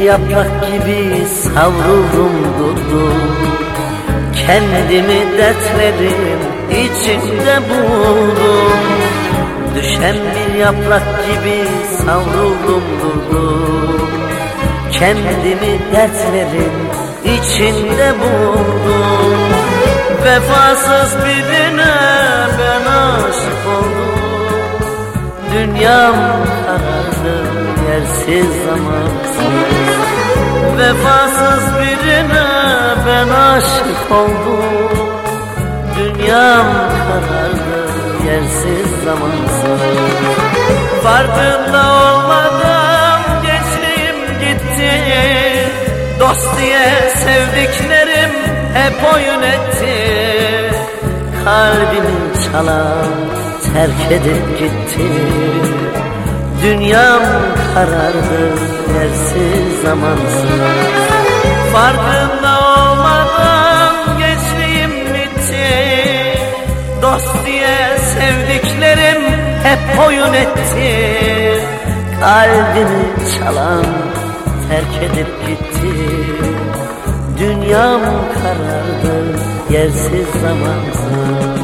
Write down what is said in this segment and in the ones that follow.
yaprak gibi savruldum durdum. Kendimi dertlerim içinde buldum. Düşen bir yaprak gibi savruldum durdum. Kendimi dertlerin içinde buldum. Vefasız birine ben aşık oldum. Dünyam karardı yersiz zamansız. Vefasız birine ben aşık oldum. Dünyam karardı yersiz zamansız. Farkında olmadan gençliğim gitti. Dost diye sevdiklerim hep oyun etti. Kalbimi çalan terk edip gitti. Dünyam karardı yersiz zamansız. Farkında olmadan gençliğim bitti. Dost diye sevdiklerim hep oyun etti. Kalbimi çalan terk edip gitti. Dünyam karardı yersiz zamansız.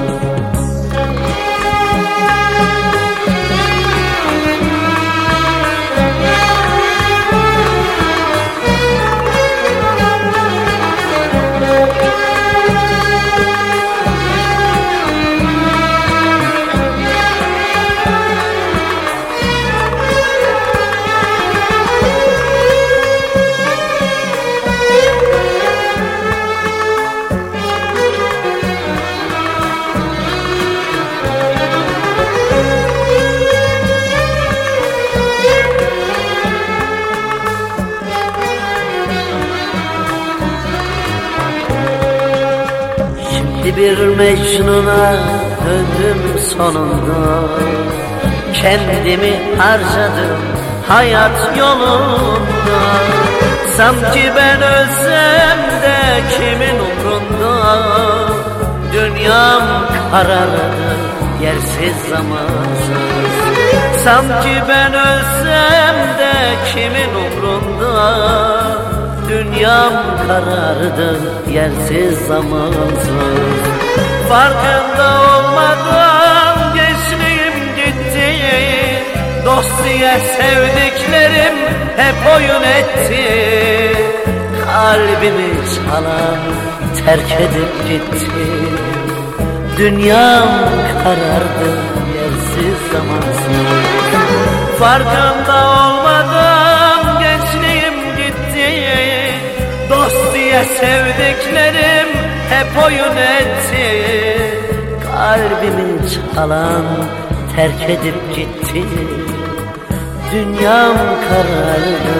Bir Mecnun'a döndüm sonunda. Kendimi harcadım hayat yolunda. Sanki ben ölsem de kimin umrunda. Dünyam karardı yersiz zamansız. Sanki ben ölsem de kimin umrunda. Dünyam karardı yersiz zamansız. Farkında olmadan gençliğim gitti. Dost diye sevdiklerim hep oyun etti. Kalbimi çalan terk edip gitti. Dünyam karardı yersiz zamansız. Farkında olmadan gençliğim gitti. Dost diye sevdiklerim hep oyun etti. Kalbimi çalan terk edip gitti. Dünyam karardı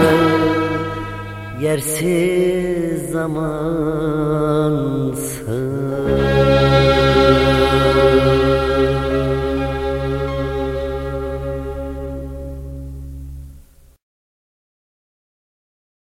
yersiz zamansız.